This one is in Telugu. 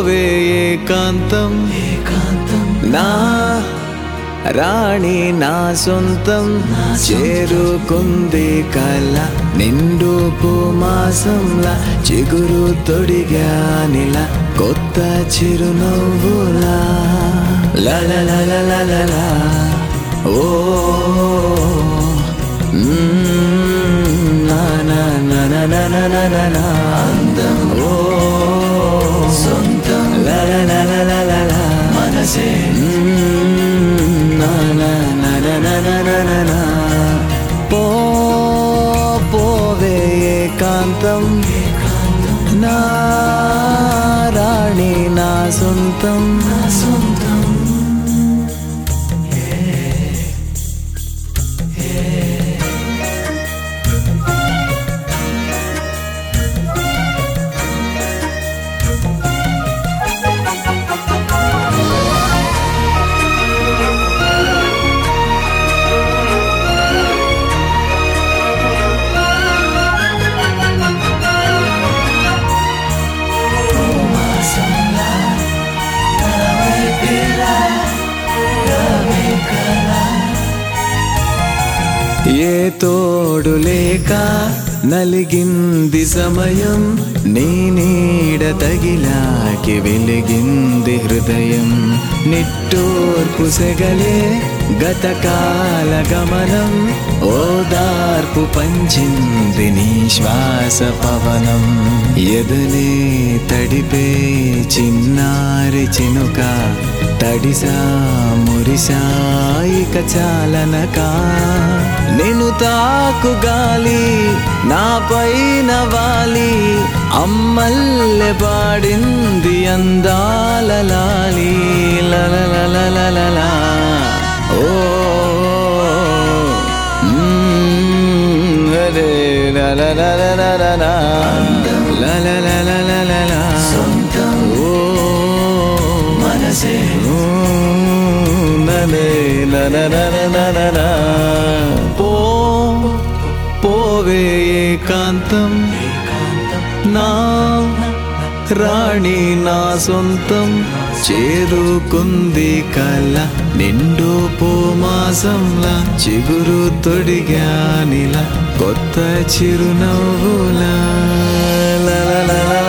పోవే ఏకాంతం నా రాణి నా సొంతం చేరుకుంది కల నిండు మాసంలా చిగురు తొడిగానిలా కొత్త చిరునవ్వులా లలలలలలలా ఓ నా నా నా నా నా నా నా అందం ఓ సొంతం లలలలలలా మనసే నా నా నా నా నా నా పోవే ఏకాంతం నా రాణి నా సొంతం ఏ తోడు లేక నలిగింది సమయం నీ నీడ తగిలాకి వెలిగింది హృదయం నిట్టూర్పు సెగలే గతకాల గమనం ఓదార్పు పంచింది నీ శ్వాస పవనం ఎదలే తడిపే చిన్నారి చినుక తడిసా మురిసా ఇక చాలనక నేను తాకు గాలి నా పైన వాలి అమ్మల్లె పాడింది అందాల లాలి లలలలలలా ఓ అరే లలలలలలా లలలలలలా ఓ మనసే ననే ననననననా పోవే ఏకాంతం నా రాణి నా సొంతం చేరుకుంది కల నిండు మాసంలా చిగురు తొడిగానిలా కొత్త చిరునవ్వులా